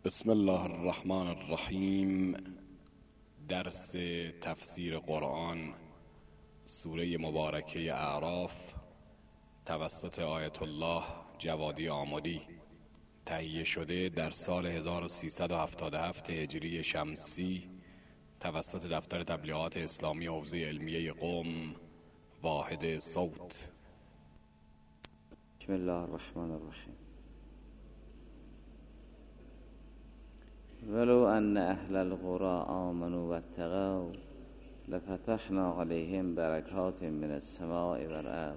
بسم الله الرحمن الرحیم. درس تفسیر قرآن سوره مبارکه اعراف توسط آیت الله جوادی آمدی، تهیه شده در سال 1377 هجری شمسی توسط دفتر تبلیغات اسلامی حوزه علمیه قم، واحد صوت. بسم الله الرحمن الرحیم. ولو ان اهل القرى آمنوا واتقوا لفتحنا عليهم بركات من السماء والارض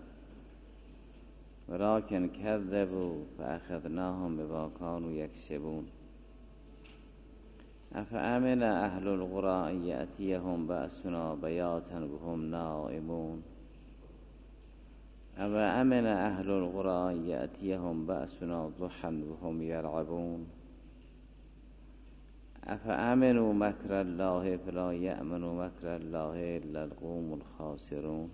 ولكن كذبوا فاخذناهم بما كانوا يكسبون. افامن اهل القرى ان ياتيهم بأسنا بياتا وهم نائمون افامن اهل القرى ان ياتيهم بأسنا ضحى وهم يلعبون افامنوا مکر الله فلا یأمن مکر الله الا القوم الخاسرون.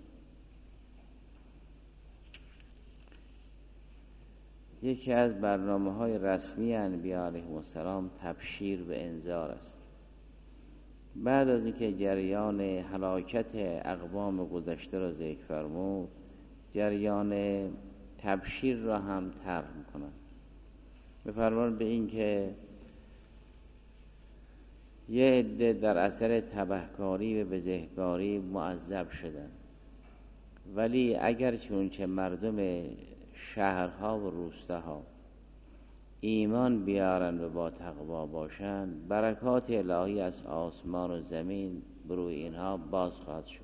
یکی از برنامه‌های رسمی انبیاء علیهم السلام تبشیر و انذار است. بعد از اینکه جریان هلاکت اقوام گذشته را ذکر فرمود، جریان تبشیر را هم طرح می‌کند. بفرمان به این که یه عده در اثر تبهکاری و بزهکاری معذب شدند، ولی اگر چونچه مردم شهرها و روستاها ایمان بیارن و با تقوا باشند، برکات الهی از آسمان و زمین بروی اینها باز خواهد شد.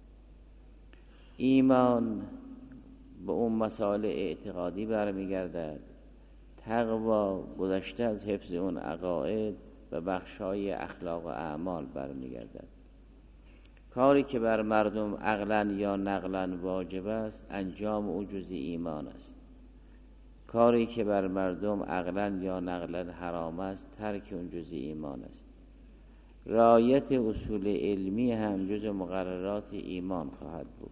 ایمان به اون مسائل اعتقادی برمیگردد، تقوا گذشته از حفظ اون عقاید و بخشای اخلاق و اعمال برمیگردد. کاری که بر مردم عقلاً یا نقلاً واجب است، انجام او جز ایمان است. کاری که بر مردم عقلاً یا نقلاً حرام است، ترک اون جز ایمان است. رعایت اصول علمی هم جز مقررات ایمان خواهد بود.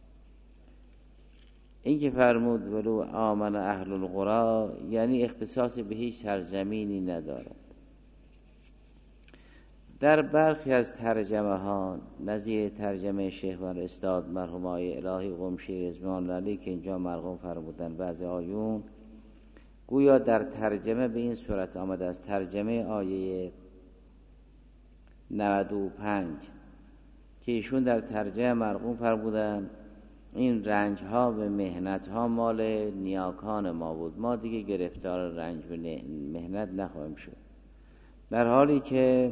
این که فرمود ولو آمن اهل القرى یعنی اختصاص به هیچ سرزمینی ندارد. در برخی از ترجمه ها نظیر ترجمه شیخ و استاد مرحوم آقای الهی قمشی رضوان علی که اینجا مرقوم فرمودن، بعضی آیون گویا در ترجمه به این صورت آمده است. ترجمه آیه 95 که ایشون در ترجمه مرقوم فرمودن این رنج ها و مهنت ها مال نیاکان ما بود، ما دیگه گرفتار رنج و مهنت نخواهیم شد. در حالی که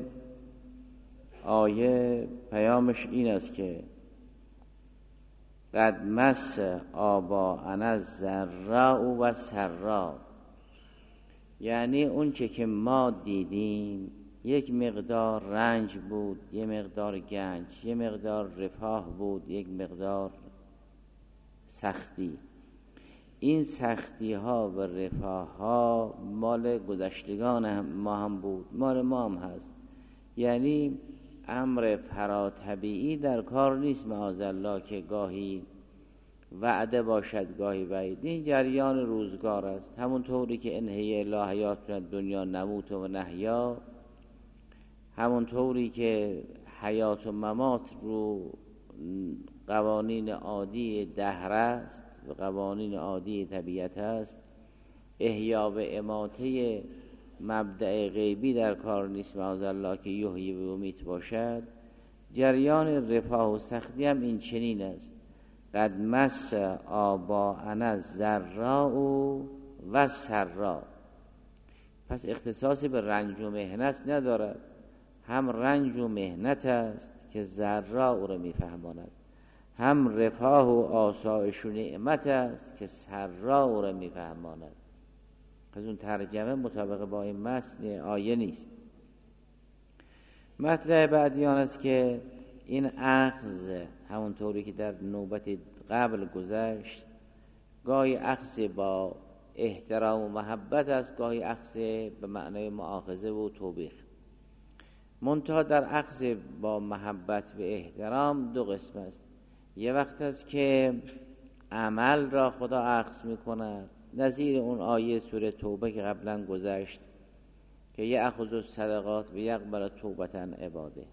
آیه پیامش این است که قد مس آباءنا الضراء و سراء، یعنی اون چه که ما دیدیم یک مقدار رنج بود، یک مقدار گنج، یک مقدار رفاه بود، یک مقدار سختی. این سختی ها و رفاه ها مال گذشتگان ما هم بود، مال ما هم هست. یعنی امر فراتبیعی در کار نیست معاذالله که گاهی وعده باشد گاهی وعید. این جریان روزگار است. همون طوری که انهی لا حیات دنیا نموت و نحیا، همون طوری که حیات و ممات رو قوانین عادی دهر است و قوانین عادی طبیعت است، احیا و اماته مبدأ غیبی در کار نیست معاذالله که یحیی و یمیت باشد. جریان رفاه و سختی هم این چنین است. قد مس آباءنا الضراء و سراء، پس اختصاصی به رنج و مهنت ندارد. هم رنج و مهنت است که ضراء او را میفهماند، هم رفاه و آسایش و نعمت است که سراء او را میفهماند. از اون ترجمه مطابق با این متن آیه نیست. مطلب بعدی آن است که این اخذ همونطوری که در نوبت قبل گذشت، گاهی اخذ با احترام و محبت است، گاهی اخذ به معنای مؤاخذه و توبیخ. منتها در اخذ با محبت و احترام دو قسم است. یه وقت است که عمل را خدا اخذ می‌کند، نظیر اون آیه سوره توبه که قبلا گذشت که یأخذ الصدقات و یقبل توبة عباده.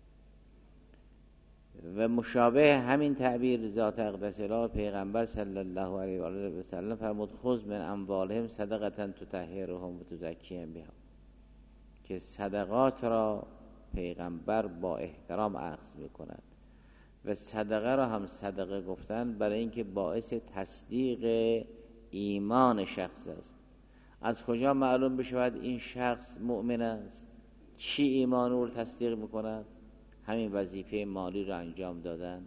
و مشابه همین تعبیر ذات اقدس اله پیغمبر صلی الله علیه و آله و سلم فرمود خذ من اموالهم صدقة تطهرهم و تزکیهم بها، که صدقات را پیغمبر با احترام اخذ میکند و صدقه را هم صدقه گفتن برای اینکه باعث تصدیق ایمان شخص است. از کجا معلوم بشود این شخص مؤمن است؟ چی ایمان او را تصدیق میکند؟ همین وظیفه مالی را انجام دادن.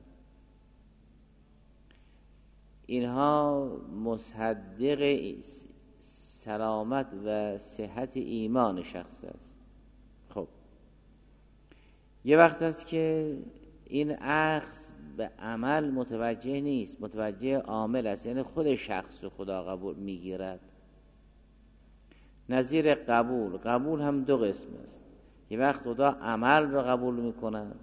اینها مصدق سلامت و صحت ایمان شخص است. خب یه وقت است که این اخذ به عمل متوجه نیست، متوجه عامل است، یعنی خود شخص رو خدا قبول میگیرد. نظیر قبول هم دو قسم است. یه وقت خدا عمل را قبول میکند،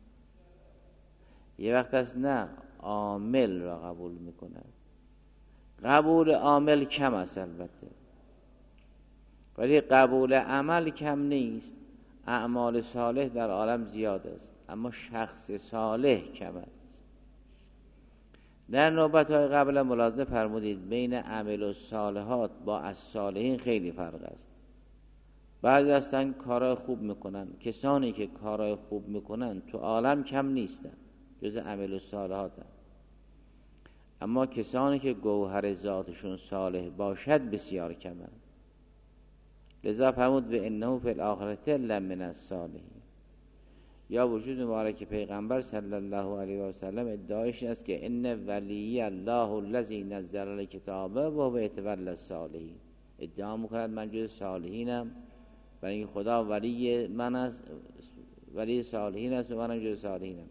یه وقت است نه، عامل را قبول میکند. قبول عامل کم است البته، ولی قبول عمل کم نیست. اعمال صالح در عالم زیاد است، اما شخص صالح کم است. در نوبت‌های قبل ملاحظه فرمودید بین عمل الصالحات با الصالحین خیلی فرق است. بعضی هستن کارهای خوب میکنن، کسانی که کارهای خوب میکنن تو عالم کم نیستن، جز عمل الصالحات هم. اما کسانی که گوهر ذاتشون صالح باشد بسیار کمن. لذا فرمود و انه فی الاخرة لمن الصالحین. یا وجود مبارک پیغمبر صلی الله علیه و سلم ادعایش است که ان ولی الله الذی نزل الکتاب و هو یتولی الصالحین. ادعا میکند من جز صالحینم، برای اینکه خدا ولی من است، ولی صالحین است و منم جز صالحینم.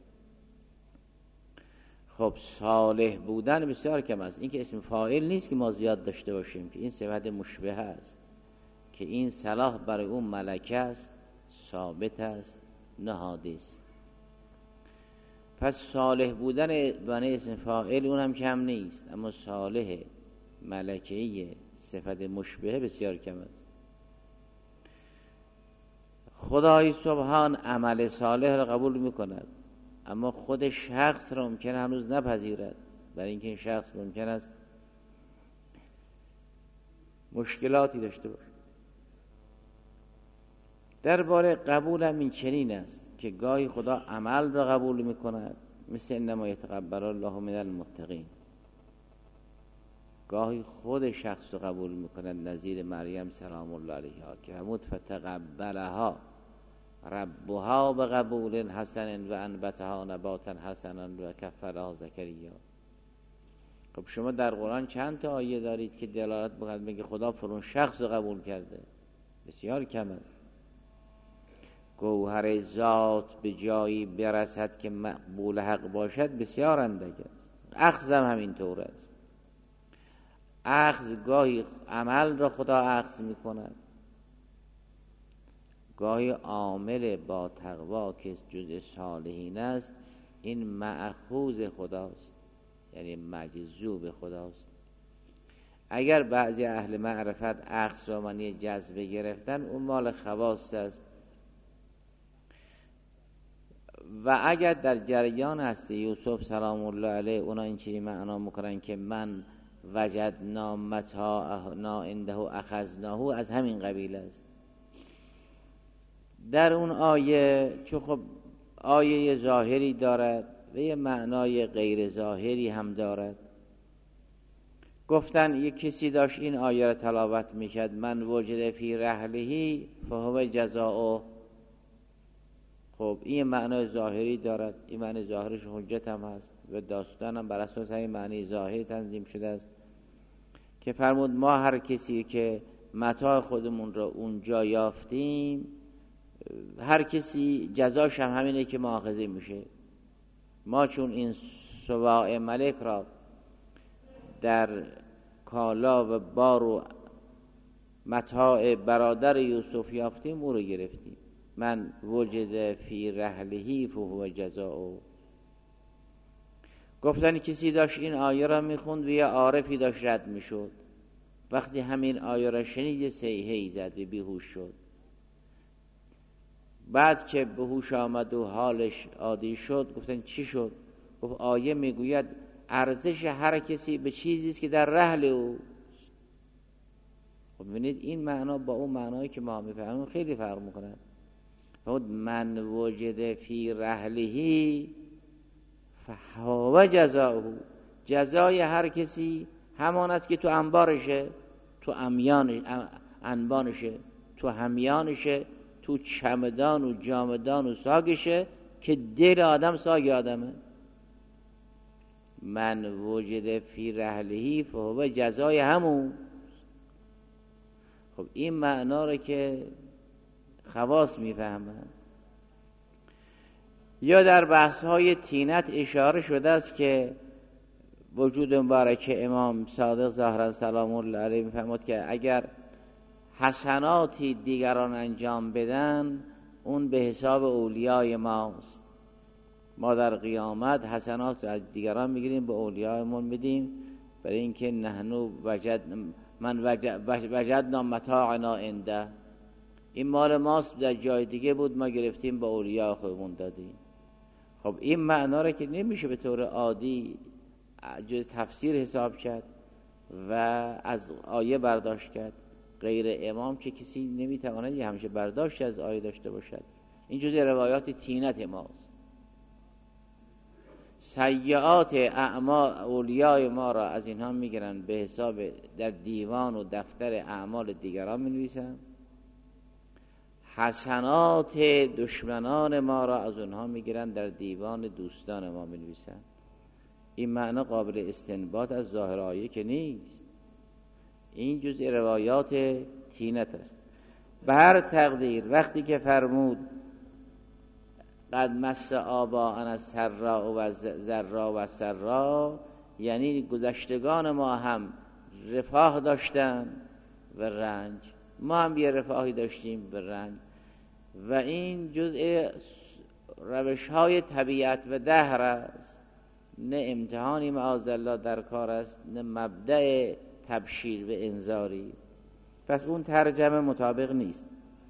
خب صالح بودن بسیار کم است. این که اسم فاعل نیست که ما زیاد داشته باشیم، که این صفت مشبه است، که این صلاح برای اون ملکه است، ثابت است، نه حادث. پس صالح بودن بنای اسم فاعل اونم کم نیست، اما صالح ملکه‌ای صفت مشبه بسیار کم است. خدای سبحان عمل صالح را قبول میکند، اما خود شخص را ممکن هنوز نپذیرد، برای اینکه این شخص ممکن است مشکلاتی داشته باشد. درباره قبول هم این چنین است که گاهی خدا عمل را قبول میکند، مثل انما یتقبل الله من المتقین. گاهی خود شخص رو قبول میکند، نظیر مریم سلام الله علیها که همود فتقبلها ربها بقبول حسن و انبتها نباتا حسنا و کفلها زکریا. خب شما در قرآن چند تا آیه دارید که دلالت می‌کند میگه خدا فلان شخص رو قبول کرده؟ بسیار کم است. گوهر ذات به جایی برسد که مقبول حق باشد بسیار اندک است. اخذ هم همینطور است. اخذ گاهی عمل را خدا اخذ می‌کند، گاهی عامل با تقوا که جزء صالحین است این مأخوذ خداست، یعنی مجذوب خداست. اگر بعضی اهل معرفت اخذ را معنی جذب گرفتن، اون مال خواص است. و اگر در جریان هست یوسف سلام الله علیه اونا این چیزی معنا میکنن که من وجدنا متاعنا عنده اخذناه، از همین قبیل است. در اون آیه چون خب آیه ظاهری دارد و یه معنای غیر ظاهری هم دارد. گفتن یک کسی داشت این آیه را تلاوت میکرد، من وجد فی رحلهی فهو جزاؤه. خب این معنای ظاهری دارد، این معنی ظاهرش حجت هم هست و داستان هم بر اساس این معنی ظاهری تنظیم شده است که فرمود ما هر کسی که متاع خودمون را اونجا یافتیم، هر کسی جزاش هم همینه که مؤاخذه میشه. ما چون این سواع ملک را در کالا و بار و متاع برادر یوسف یافتیم، او رو گرفتیم. من وجد فی رحلهی فهو جزاؤه. گفتن کسی داشت این آیه را میخوند و یه عارفی داشت رد میشد. وقتی همین آیه را شنید سیحه‌ای زد و بیهوش شد. بعد که به هوش آمد و حالش عادی شد گفتن چی شد؟ گفت آیه میگوید ارزش هر کسی به چیزی است که در رحل او. خب ببینید این معنا با اون معنایی که ما میفهمیم خیلی فرق میکنه. خود من وجد فی رحله فهو جزاؤه، جزای هر کسی همان است که تو انبارشه، تو انبانشه، تو همیانشه، تو چمدان و جامدان و ساگشه که دل آدم ساگ آدمه. من وجد فی رحله فهو جزای همون. خب این معنا رو که خواص میفهمن. یا در بحث های طینت اشاره شده است که وجود مبارک امام صادق ظاهرا سلام الله علیه میفرماد که اگر حسناتی دیگران انجام بدن اون به حساب اولیای ماست. ما در قیامت حسنات از دیگران میگیریم به اولیایمون میدیم، برای اینکه نحنو وجدنا متاعنا عنده، این مال ماست در جای دیگه بود ما گرفتیم به اولیاء خودمون دادیم. خب این معنا را که نمیشه به طور عادی جز تفسیر حساب کرد و از آیه برداشت کرد. غیر امام که کسی نمیتواند همیشه برداشت از آیه داشته باشد. این جز روایات طینت ماست. سیئات اعمال اولیای ما را از اینها میگیرن به حساب در دیوان و دفتر اعمال دیگران مینویسن، حسنات دشمنان ما را از اونها میگیرن در دیوان دوستان ما مینویسن. این معنی قابل استنباط از ظاهر آیه که نیست، این جزء روایات طینت است. به هر تقدیر وقتی که فرمود قد مس آباءنا السراء و ضراء و سراء، یعنی گذشتگان ما هم رفاه داشتن و رنج، ما هم یه رفاهی داشتیم به رنج، و این جزء روش های طبیعت و دهر است، نه امتحانی معاذالله در کار است، نه مبدأ تبشیر و انذاری. پس اون ترجمه مطابق نیست.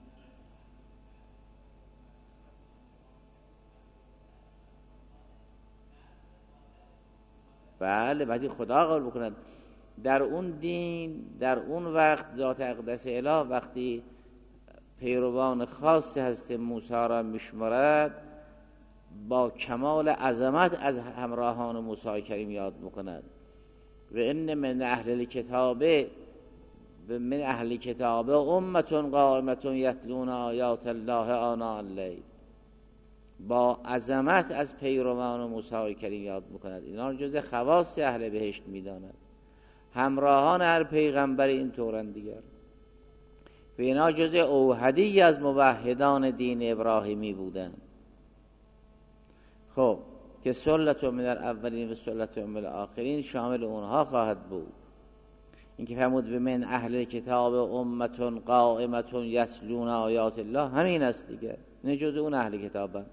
بله بعدی خدا قبول بکند. در اون دین در اون وقت ذات اقدس اله وقتی پیروان خاص هست موسی را میشمارد با کمال عظمت از همراهان موسی کریم یاد میکند. و ان من اهل الکتاب امة قائمة یتلون آیات الله آناء اللیل، با عظمت از پیروان موسی کریم یاد میکند. اینا جز خواص اهل بهشت میداند. همراهان هر پیغمبر این طورند دیگر، و اینا جز اوحدی از موحدان دین ابراهیمی بودند. خب که سلت من الاولین و سلت من الاخرین شامل اونها خواهد بود. این که فرمود به من اهل کتاب امة قائمة یتلون آیات الله، همین است دیگه، نه جز اون اهل کتابن.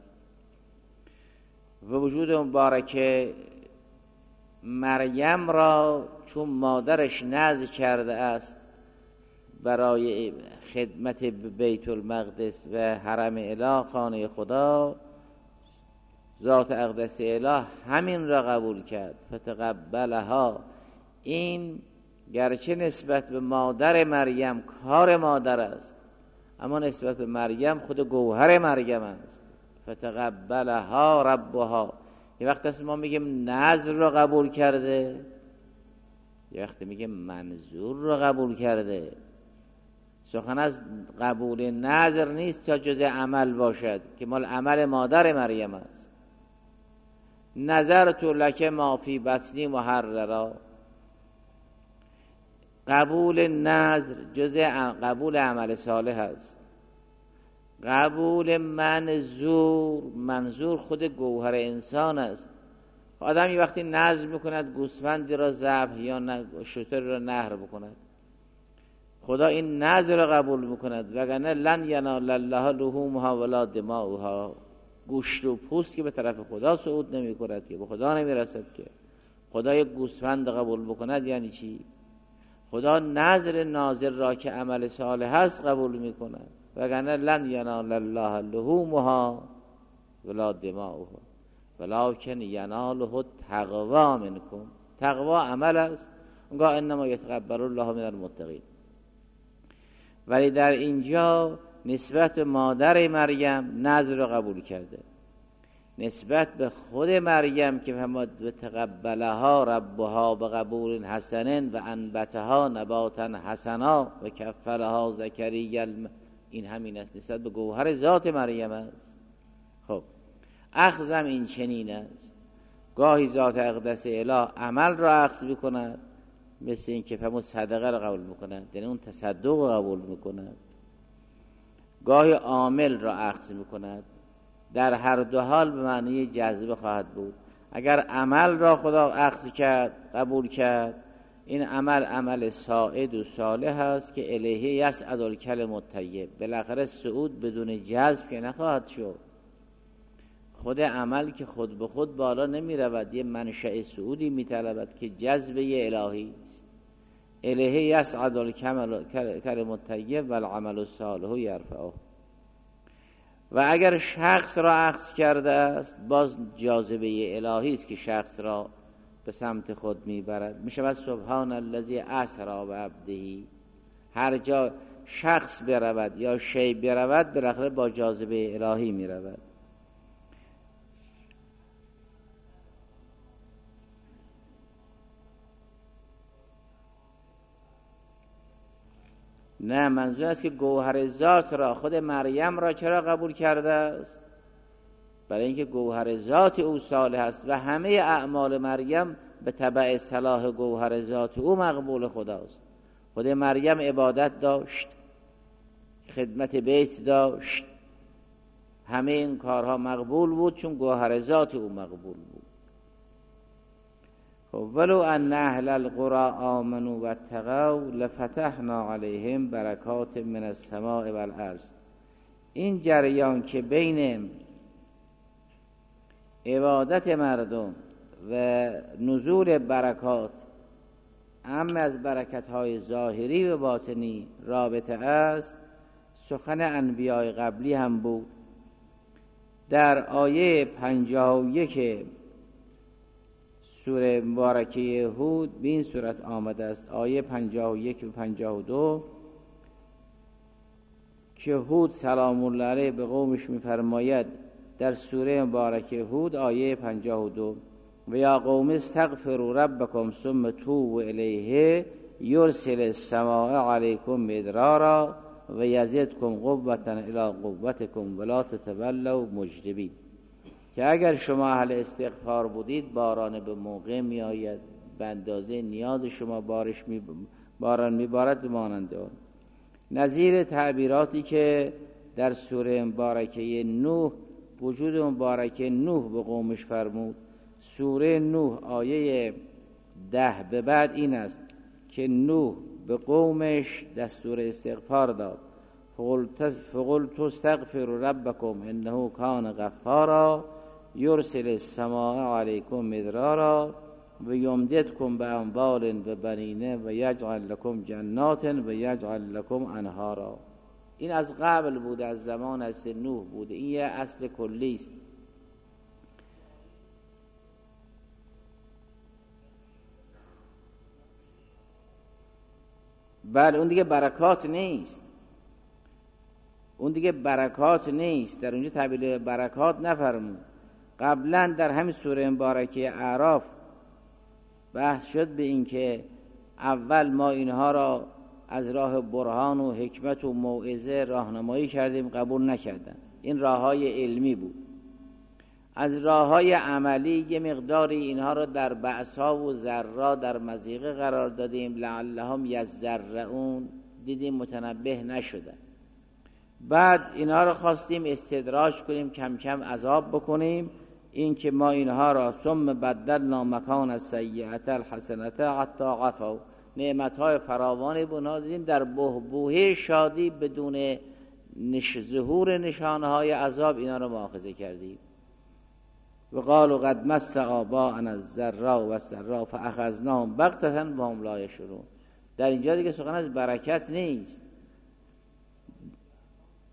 و وجود مبارک مریم را چون مادرش نذر کرده است برای خدمت بیت المقدس و حرم اله خانه خدا، ذات اقدس اله همین را قبول کرد. فتقبلها، این گرچه نسبت به مادر مریم کار مادر است، اما نسبت به مریم خود گوهر مریم است. فتقبلها ربها، یه وقت است ما میگیم نذر را قبول کرده، یه وقت میگیم منظور را قبول کرده. سخن از قبول نذر نیست تا جز عمل باشد که مال عمل مادر مریم است. نظرت لک ما فی بطنی محررا، قبول نذر جز قبول عمل صالح است. قبول منظور خود گوهر انسان است. آدم یه وقتی نذر میکند گوسفندی را ذبح یا شتر را نحر بکند، خدا این نذر را قبول میکند، وگرنه لن ینال الله لحومها ولا دماؤها، گوشت و پوست که به طرف خدا صعود نمیکند که به خدا نمیرسد که. خدا یک گوسفند قبول بکند یعنی چی؟ خدا نذر ناظر را که عمل صالح است قبول میکند. وگرنه لن ینال الله لحومها ولا دماؤها ولکن یناله التقوا منکم. تقوا عمل است، اونگاه انما یتقبل الله من المتقین. ولی در اینجا نسبت به مادر مریم نذر رو قبول کرده، نسبت به خود مریم که فرمود و تقبلها ربها به قبول حسن و انبتها نباتا حسنا و کفلها زکریا این همین است، نسبت به گوهر ذات مریم است. خب اخذم این چنین است، گاهی ذات اقدس اله عمل را اخذ میکند، مثل این که فرمود صدقه را قبول میکند، یعنی اون تصدق را قبول میکند، گاهی عامل را اخذ میکند. در هر دو حال به معنی جذبه خواهد بود. اگر عمل را خدا اخذ کرد، قبول کرد، این عمل عمل ساعد و صالح است که الیه یصعد الکلم الطیب. بالاخره صعود بدون جذب که نخواهد شد. خود عمل که خود به خود بالا نمی رود، یه منشأ صعودی می طلبد که جذبه الهی است. الیه یصعد الکلم الطیب و العمل الصالح یرفعه. و اگر شخص را اخذ کرده است، باز جاذبه الهی است که شخص را به سمت خود میبرد. میشود سبحان الذی اسری بعبده. هر جا شخص برود یا شی برود، بالاخره با جاذبه الهی میرود. نه، منظور است که گوهر ذات را، خود مریم را چرا قبول کرده است؟ برای اینکه گوهر ذات او صالح است و همه اعمال مریم به تبع صلاح گوهر ذات او مقبول خداست. خود مریم عبادت داشت، خدمت بیت داشت، همه این کارها مقبول بود چون گوهر ذات او مقبول بود. ولو ان اهل القرى آمنوا واتقوا لفتحنا علیهم برکات من السماء والارض. این جریان که بین عبادت مردم و نزول برکات، اما از برکت‌های ظاهری و باطنی رابطه است، سخن انبیاء قبلی هم بود. در آیه 51 سوره مبارکه هود به این صورت آمده است، آیه 51 و 52، که هود سلام الله علیه به قومش می‌فرماید در سوره مبارکه هود آیه 52: و یا قوم استغفروا ربکم ثم توبوا الیه یرسل السماء علیکم مدرارا و یزدکم قوة الی قوتکم ولا تتولوا مجدبین. که اگر شما اهل استغفار بودید، باران به موقع می آید، به اندازه نیاز شما باران می بارد بمانند آن. نظیر تعبیراتی که در سوره مبارکه نوح، وجود مبارکه نوح به قومش فرمود. سوره نوح آیه 10 به بعد این است که نوح به قومش دستور استغفار داد. فقلت استغفروا ربکم انه کان غفارا یرسل السماء علیکم مدرارا و یمددکم به اموال و بنین و یجعل لکم جنات و یجعل لکم انهارا. این از قبل بوده، از زمان از نوح بوده. این یه اصل کلی است. بله، اون دیگه برکات نیست، اون دیگه برکات نیست. در اونجا تعبیر برکات نفرمود. قبلا در همین سوره مبارکه اعراف بحث شد به این که اول ما اینها را از راه برهان و حکمت و موعظه راهنمایی کردیم، قبول نکردن. این راههای علمی بود. از راههای عملی یه مقداری اینها را در بأسا و ضرا در مضیقه قرار دادیم، لعلهم یضرعون، دیدیم متنبه نشدن. بعد اینها را خواستیم استدراج کنیم، کم کم عذاب بکنیم. این که ما اینها را ثم بدلنا مکان السیئة الحسنة حتی عفوا، نعمتهای فراوانی به اونها دیدیم، در بحبوحه شادی بدون ظهور نشانهای عذاب اینا را مؤاخذه کردیم. و قالوا قد مس آباءنا الضراء والسراء فاخذناهم بغتة وهم لا يشعرون. در اینجا دیگه سخن از برکت نیست.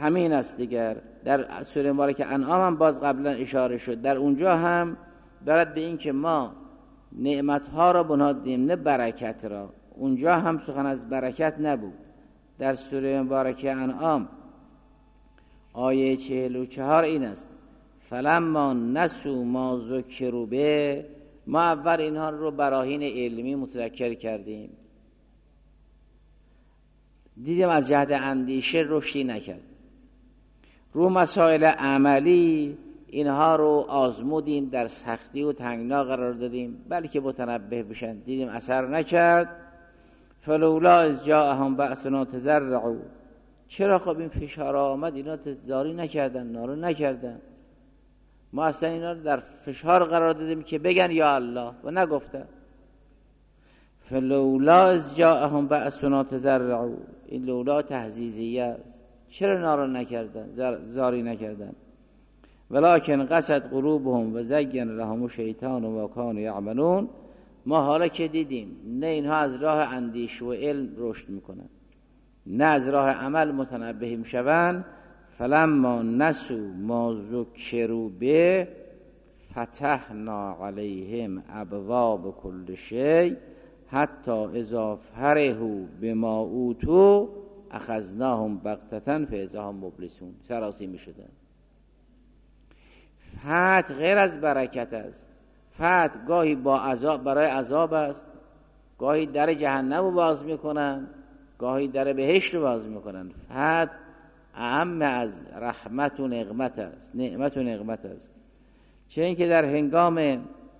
همین است دیگر. در سوره مبارکه انعام هم باز قبلا اشاره شد، در اونجا هم دارد به این که ما نعمتها را بنادیم نه برکت را. اونجا هم سخن از برکت نبود. در سوره مبارکه انعام آیه 44 این است: فلما نسوا ما ذکروا به، ما اول اینها رو براهین علمی متذکر کردیم، دیدیم از جهت اندیشه رشدی نکرد، رو مسائل عملی اینها رو آزمودیم، در سختی و تنگنا قرار دادیم بلکه متنبه بشن، دیدیم اثر نکرد. فلولا اذ جاءهم بأسنا تضرعوا، چرا خب این فشار آمد اینا زاری نکردن، نارو نکردن؟ ما اصلا اینا رو در فشار قرار دادیم که بگن یا الله و نگفتن. فلولا اذ جاءهم بأسنا تضرعوا، این لولا تهزیزیه است، چرا نارو نکردن، زاری نکردن؟ ولکن قست قلوبهم و زین لهم الشیطان و کانوا یعملون، ما حالا که دیدیم نه اینها از راه اندیشه و علم رشد میکنن نه از راه عمل متنبه میشوند، فلما نسوا ما ذکروا به فتحنا علیهم ابواب کل شیء حتی اذا فرحوا بما اوتوا اخذناهم بغتة فاذا هم مبلسون، سراسی میشدن. فتح غیر از برکت است. فتح گاهی با عذاب، برای عذاب است، گاهی در جهنم رو باز میکنن، گاهی در بهشت رو باز میکنن. فتح اهم از رحمت و نعمت است، نعمت و نعمت است. چه اینکه در هنگام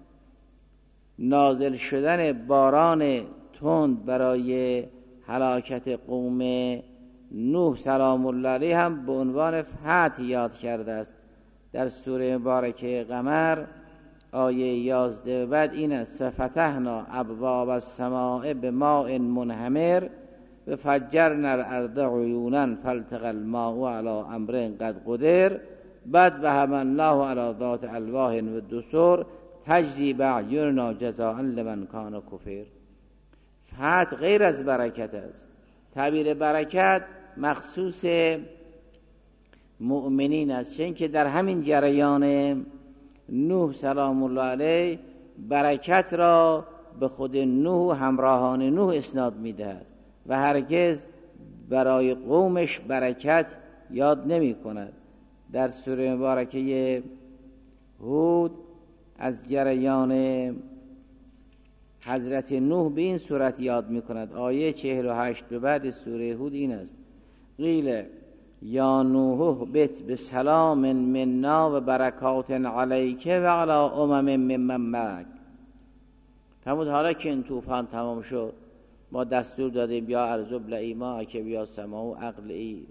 نازل شدن باران تند برای هلاکت قوم نوح سلام الله علیه هم به عنوان فتح یاد کرده است. در سوره مبارکه قمر آیه 11 بعد این است: ففتحنا ابواب السماء بماء منهمر وفجرنا الارض عیونا فالتقى الماء على امر قد قدر بعد وهب الله على ذات الواح و دسر تجری باعیننا جزاء لمن کان کفر. فتح غیر از برکت است. تعبیر برکت مخصوص مؤمنین است، چون که در همین جریان نوح سلام الله علیه برکت را به خود نوح و همراهان نوح اسناد می‌دهد و هرگز برای قومش برکت یاد نمی کند. در سوره مبارکه هود از جریان حضرت نوح به این صورت یاد می کند. آیه 48 به بعد سوره هود این است: قیل یا نوح اهبط بسلام منا و برکات علیک و علی امم ممن معک. فرمود حالا که این طوفان تمام شد ما دستور دادیم یا ارض ابلعی ماءک و یا سماء اقلعی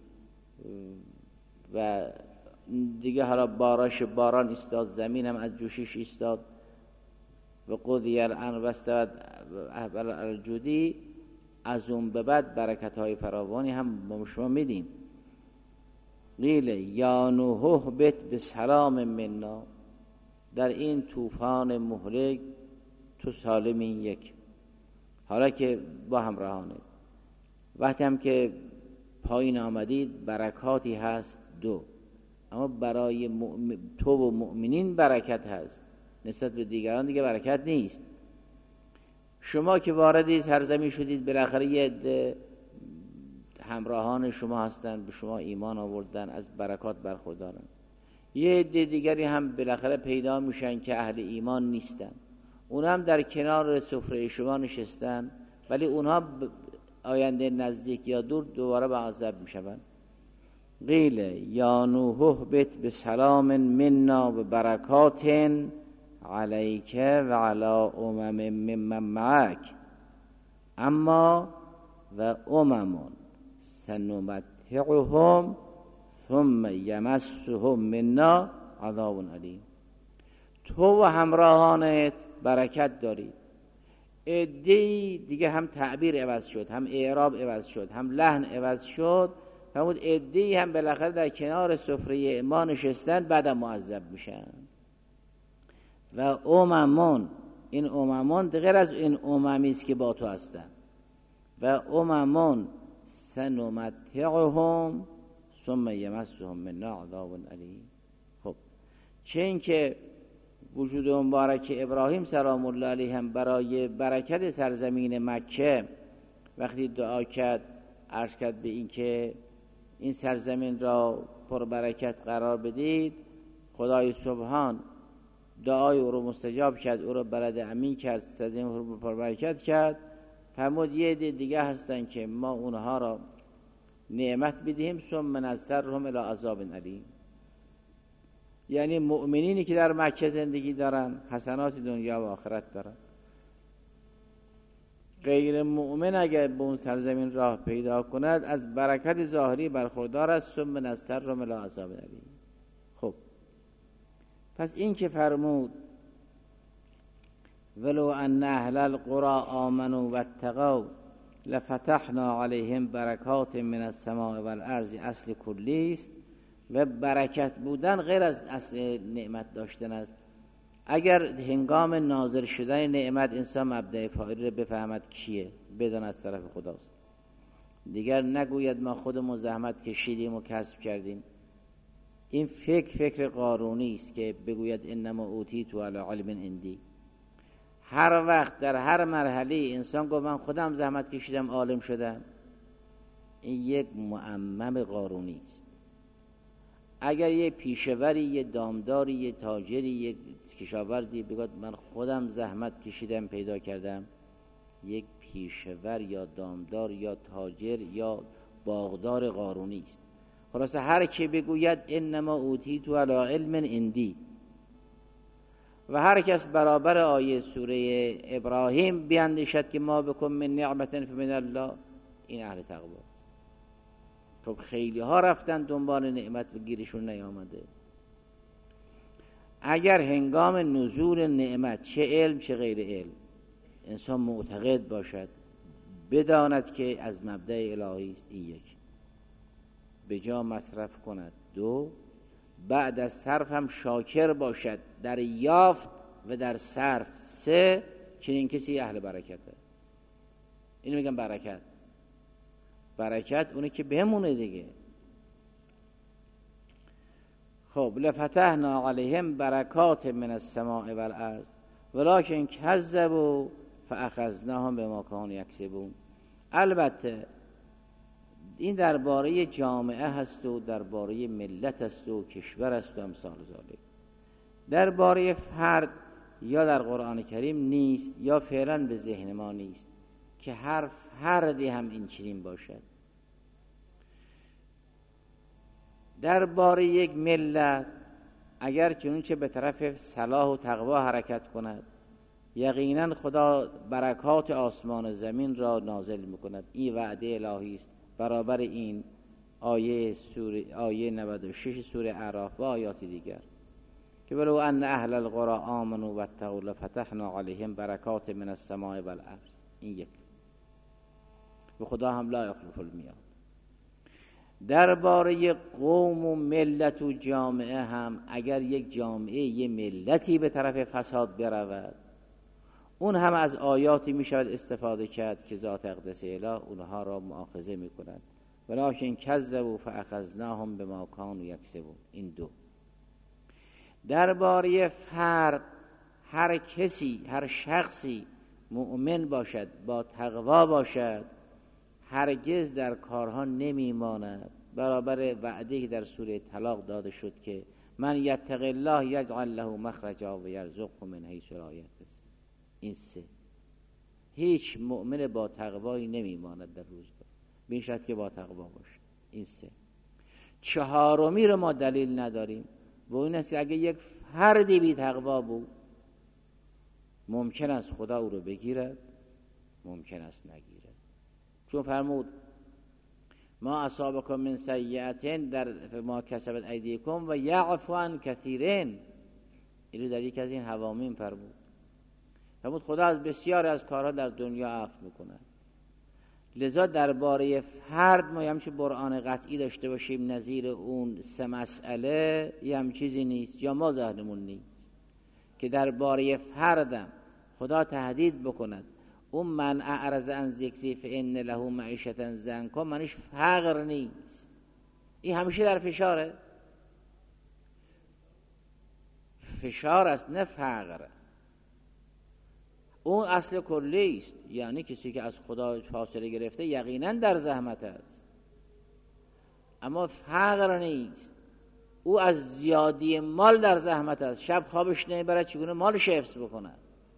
و دیگه حالا باران استاد، زمین هم از جوشش استاد و قضی الامر و استوت الجودی. از اون به بعد برکت های فراوانی هم با شما میدیم. قیل یا نوح اهبط بسلام منا، در این طوفان مهلک تو سالمی یک، حالا که با همراهانه. وقتی هم که پایین آمدید برکاتی هست دو، اما برای تو و مؤمنین برکت هست، نسبت به دیگران دیگه برکت نیست. شما که واردی سرزمین شدید بالاخره یه همراهان شما هستن، به شما ایمان آوردن، از برکات برخوردارن. یه عده دیگری هم بالاخره پیدا میشن که اهل ایمان نیستن، اونها هم در کنار سفره شما نشستن ولی اونها آینده نزدیک یا دور دوباره به عذاب میشن. قیل یا نوح اهبط بسلام منا و برکات علیک و علی امم ممن معک اما و امم سنمتعهم ثم یمسهم منا عذاب علیم. تو و همراهانت برکت دارید. عده‌ای دیگه هم تعبیر عوض شد، هم اعراب عوض شد، هم لحن عوض شد. فرمود عده‌ای هم بالاخره در کنار سفره ما نشستن بعدم معذب میشن. و اممون، این اممون غیر از این اممی است که با تو هستن. و اممون سنمتعهم ثم یمسهم منا عذاب علیم. خب چه این که وجود مبارک ابراهیم سلام الله علیه هم برای برکت سرزمین مکه وقتی دعا کرد، عرض کرد به این که این سرزمین را پر برکت قرار بدید، خدای سبحان دعای او رو مستجاب کرد، او رو بلد امین کرد، سرزمین رو پر برکت کرد. فرمود یه عده دیگه هستن که ما اونها را نعمت بدهیم ثم نضطرهم الی عذاب علیم. یعنی مؤمنینی که در مکه زندگی دارن حسنات دنیا و آخرت دارن. غیر مؤمن اگر به اون سرزمین راه پیدا کند از برکت ظاهری برخوردار است، ثم نضطرهم الی عذاب علیم. خب پس این که فرمود ولو ان اهل القرى آمنوا واتقوا لفتحنا علیهم برکات من السماء والارض اصل کلی است و برکت بودن غیر از اصل نعمت داشتن است. اگر هنگام نازل شدن نعمت انسان مبدأ فاعل رو بفهمد کیه، بدان از طرف خداست، دیگر نگوید ما خودمون زحمت کشیدیم و کسب کردیم. این فکر قارونی است که بگوید انما اوتیت علی علم عندی. هر وقت در هر مرحله انسان گفت من خودم زحمت کشیدم عالم شدم، این یک معمم قارونی است. اگر یه پیشوری، یه دامداری، یه تاجری، یه کشاورزی بگوید من خودم زحمت کشیدم پیدا کردم، یک پیشور یا دامدار یا تاجر یا باغدار قارونی است. خلاصه هر کی بگوید انما اوتیت علی علم عندی و هر کس برابر آیه سوره ابراهیم بیندیشد که ما بکن من نعمت فمن الله، این اهل تقوا. خب خیلی ها رفتن دنبال نعمت و گیرشون نیامده. اگر هنگام نزول نعمت چه علم چه غیر علم انسان معتقد باشد، بداند که از مبدأ الهی است، این یک به جا مصرف کند، دو بعد از صرف هم شاکر باشد در یافت و در صرف، سه چنین کسی اهل برکت است. اینو میگم برکت. برکت اونه که بمونه دیگه. خب لفتحنا علیهم برکات من السماء والارض ولکن کذبوا فاخذناهم بما كانوا یکسبون. البته این درباره جامعه هست و درباره ملت هست و کشور هست و امثال ذالک. درباره فرد یا در قرآن کریم نیست یا فعلا به ذهن ما نیست که هر فردی هم این چنین باشد. درباره یک ملت اگر چنانچه به طرف صلاح و تقوا حرکت کند، یقینا خدا برکات آسمان و زمین را نازل میکند. این وعده الهی است. برابر این آیه 96 سوره اعراف و آیات دیگر که ولو ان اهل القرى آمنوا واتقوا لفتحنا علیهم برکات من السماء والارض. این یک. و خدا هم لا یخلف المیعاد. درباره قوم و ملت و جامعه هم اگر یک جامعه یه ملتی به طرف فساد برود، اون هم از آیاتی می شود استفاده کرد که ذات اقدس اله اونها را مؤاخذه می کند. ولکن کذبوا فاخذناهم بما كانوا یکسبون. این دو. درباره فرد هر کسی، هر شخصی مؤمن باشد، با تقوا باشد، هرگز در کارها نمی ماند. برابر وعده که در سوره طلاق داده شد که من یتق الله یجعل له مخرجا و یرزقه من حیث لا یحتسب. این سه. هیچ مؤمن با تقوایی نمی ماند در روزگار، بیشتر که با تقوا باشه. این سه. چهارمی رو ما دلیل نداریم و این است که اگه یک فردی بی تقوا بود ممکن است خدا او رو بگیرد، ممکن است نگیرد. چون فرمود ما اصابکم من سیئات در ما کسبت ایدیکم و یعفو عن کثیرین. اینو در یک از این حوامیم فرمود خدا از بسیار از کارها در دنیا عفو میکند. لذا درباره فرد ما همچه قرآن قطعی داشته باشیم نظیر اون سه مسئله یه هم چیزی نیست یا ما ذهنمون نیست که درباره فردم خدا تهدید بکند اون من اعرض عن ذکری فان له معیشة ضنکا، منش فقر نیست، این همیشه در فشاره، فشار است نه فقر. اون اصل کلی است، یعنی کسی که از خدا فاصله گرفته یقینا در زحمت است، اما فقر نیست. او از زیادی مال در زحمت است، شب خوابش نمیبرد چگونه مالش حفظ بکند.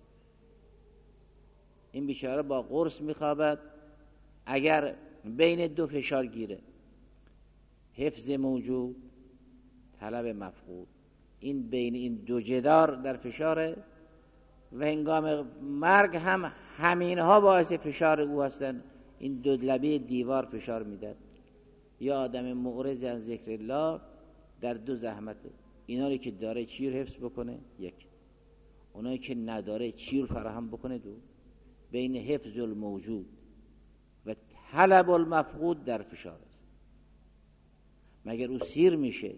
این بیچاره با قرص میخوابد. اگر بین دو فشار گیره، حفظ موجود، طلب مفقود، این بین این دو جدار در فشاره و هنگام مرگ هم همینها باعث فشار او هستند. این دو لبه دیوار فشار میدن. یا آدم معرض از ذکر الله در دو زحمته، اینایی که داره چی رو حفظ بکنه، یک، اونایی که نداره چی رو فراهم بکنه، دو. بین حفظ الموجود و طلب المفقود در فشار است. مگر او سیر میشه؟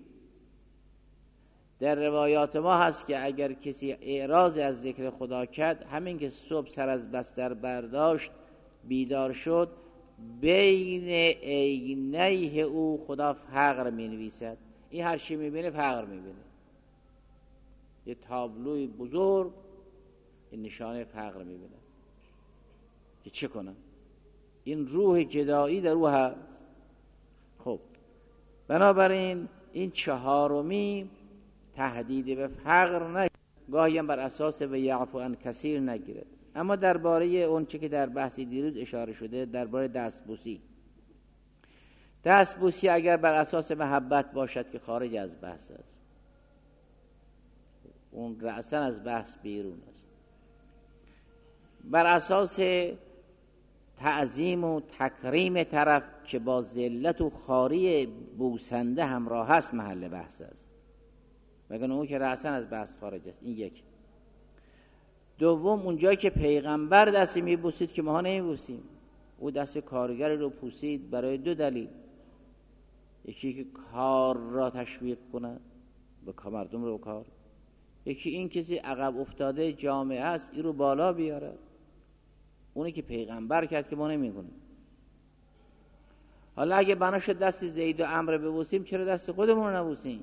در روایات ما هست که اگر کسی اعراض از ذکر خدا کرد، همین که صبح سر از بستر برداشت بیدار شد، بین عینیه او خدا فقر می نویسد. این هر چی می بینه فقر می بینه. یه تابلوی بزرگ این نشانه فقر می بینه. که چه کنم؟ این روح جدایی در او هست. خب بنابراین این چهارمی تهدید به فقر نگیرد، گاهی هم بر اساس و یعفو عن کثیر نگیرد. اما درباره اون چه که در بحثی دیروز اشاره شده، درباره دستبوسی اگر بر اساس محبت باشد که خارج از بحث است، اون رأساً از بحث بیرون است. بر اساس تعظیم و تکریم طرف که با ذلت و خواری بوسنده همراه است محل بحث است، مگر اون که رأساً از بحث خارج است. این یک. دوم، اونجایی که پیغمبر دستی میبوسید که ما نمیبوسیم. او دست کارگری رو پوسید برای دو دلیل: یکی که کار را تشویق کند، به مردم رو کار، یکی این کسی عقب افتاده جامعه است این رو بالا بیارد. اونی که پیغمبر کرد که ما نمیکنیم. حالا اگه بنا شد دست زید و عمرو ببوسیم، چرا دست خودمون رو نبوسیم؟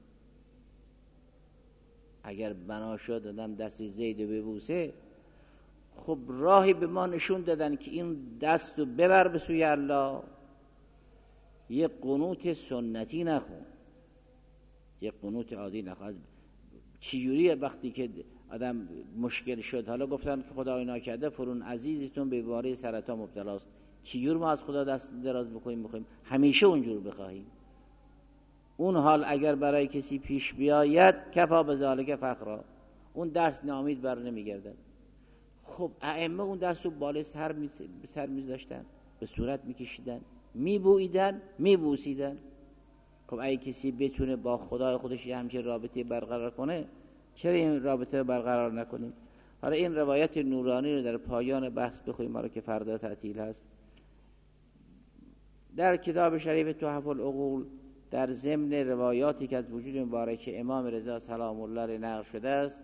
اگر بنا شد آدم دست زید رو ببوسه، خب راهی به ما نشون دادن که این دست رو ببر به سوی الله. یه قنوت سنتی نخون، یه قنوت عادی نخون. چجوری وقتی که آدم مشکل شد، حالا گفتن که خدای ناکرده فرون عزیزتون به بیماری سرطان مبتلاست، چجور ما از خدا دست دراز بکنیم؟ همیشه اونجور بخواهیم. اون حال اگر برای کسی پیش بیاید، کفا بذالک فخرا، اون دست نامید بر نمیگردد. خب ائمه اون دست رو بالای سر میذاشتن، به صورت میکشیدن، میبویدن، میبوسیدن. خب اگه کسی بتونه با خدای خودش یه همچین رابطه برقرار کنه، چرا این رابطه رو برقرار نکنیم؟ حالا این روایت نورانی رو در پایان بحث بخونیم، ما رو که فردا تعطیل هست. در کتاب شریف تحف العقول در ضمن روایاتی که از وجود مبارک امام رضا سلام الله نقل شده است،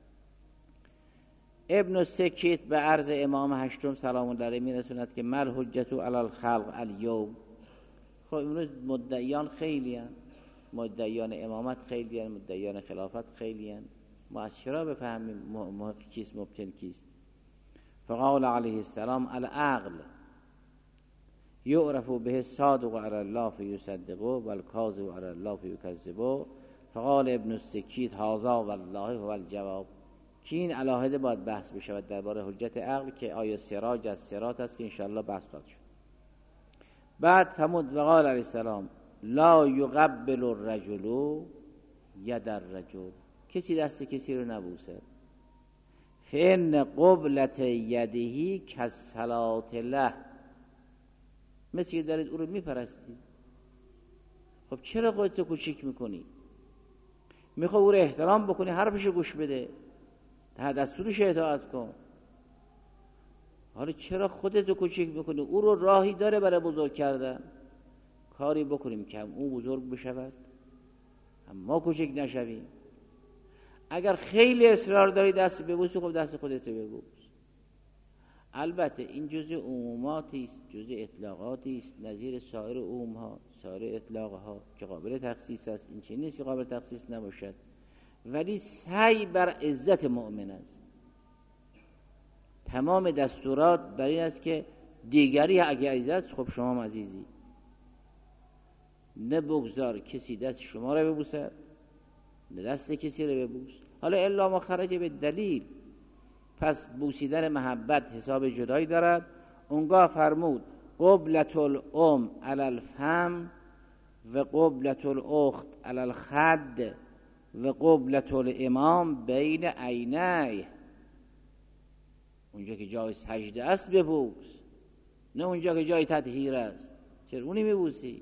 ابن السکیت به عرض امام هشتم سلام الله علیه میرسوند که مل حجت علی الخلق الیوم. خب امروز مدعیان خیلی هستند، مدعیان امامت خیلی هستند، مدعیان خلافت خیلی هستند. ما از چرا بفهمیم کیست مبتل کیست؟ فقال علیه السلام العقل یعرف به الصادق علی الله فیصدقه و الکاذب علی الله فیکذبه. فقال ابن السکیت هذا والله هو الجواب. که این علاهده باید بحث بشود درباره حجت عقل، که آیا سراج از صراط است، که انشاءالله بحث خواهد شد. بعد فرمود وقال علیه السلام لا یقبل الرجل ید الرجل، کسی دست کسی رو نبوسد. فان قبلت یدهی کالصلاة له، مثل که دارید او رو میپرستی. خب چرا خودتو کوچیک میکنی؟ میخوای او رو احترام بکنی، حرفشو گوش بده، دستورش اطاعت کن. حالا چرا خودتو کوچیک میکنی؟ او رو راهی داره برای بزرگ کردن. کاری بکنیم که هم او بزرگ بشود، هم ما کوچیک نشویم. اگر خیلی اصرار داری دست ببوسی، خب دست خودت ببوس. البته این جزء عموماتی است، جزء اطلاقاتی است، نظیر سایر عموم ها، سایر اطلاق ها که قابل تخصیص است. این چیزی نیست که قابل تخصیص نباشد، ولی سعی بر عزت مؤمن است. تمام دستورات بر این است که دیگری اگه عزیز، خب شما هم عزیزی، نه بگذار کسی دست شما رو ببوسد نه دست کسی رو ببوس. حالا الا ما خرج به دلیل، پس بوسیدن محبت حساب جدایی دارد. اونگاه فرمود قبلة الام علی الفم و قبلة الاخت علی الخد و قبلة الامام بین عینیه. اونجا که جای سجده است ببوس، نه اونجا که جای تطهیر است. چرا اونی میبوسی؟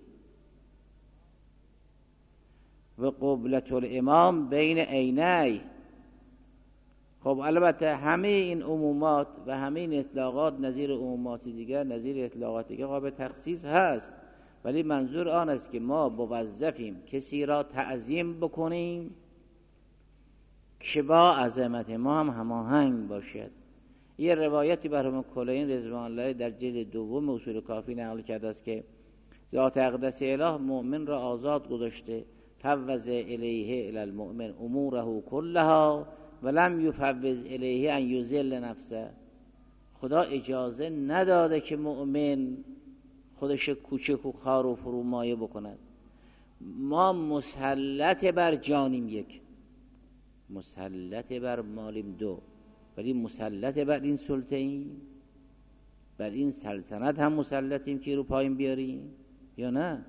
و قبلة الامام بین عینیه. خب البته همه این عمومات و همه این اطلاقات نظیر عمومات دیگر، نظیر اطلاقات دیگر قابل تخصیص هست، ولی منظور آن است که ما موظفیم کسی را تعظیم بکنیم که با عظمت ما هم هماهنگ باشد. یه روایتی برام کلین رضوان الله در جلد دوم اصول کافی نقل کرده است که ذات اقدس اله مؤمن را آزاد گذاشته، فوض الیه الی المؤمن اموره کلها ولم یفوض الیه ان یذل نفسه. خدا اجازه نداده که مؤمن خودش کوچک و خار و فرومایه بکند. ما مسلط بر جانیم یک، مسلط بر مالیم دو، ولی مسلط بر این سلطه‌ایم، بر این سلطنت هم مسلطیم که رو پایین بیاریم یا نه؟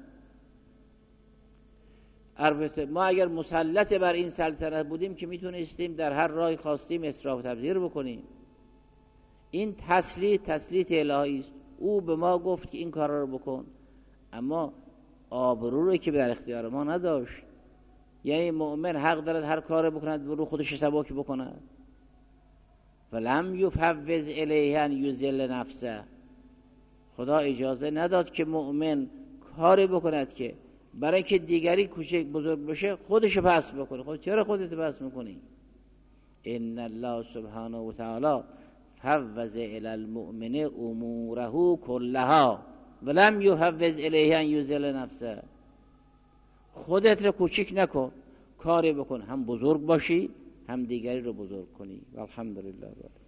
البته ما اگر مسلط بر این سلطنت بودیم که میتونستیم در هر راهی خواستیم اسراف و تبذیر بکنیم. این تسلیط الهی است. او به ما گفت که این کارا رو بکن، اما آبرو رو که در اختیار ما نداشت. یعنی مؤمن حق دارد هر کار بکند رو خودش سبک بکند. ولم یفوض الیه ان یذل نفسه. خدا اجازه نداد که مؤمن کاری بکند که برای که دیگری کوچک بزرگ بشه خودشو پس بکنه. خود چرا خودت پس میکنی؟ ان الله سبحانه و تعالی فوض الی المؤمن اموره کلها ولم یفوض الیه ان یذل نفسه. خودت رو کوچک نکن، کاری بکن هم بزرگ باشی هم دیگری رو بزرگ کنی. الحمدلله.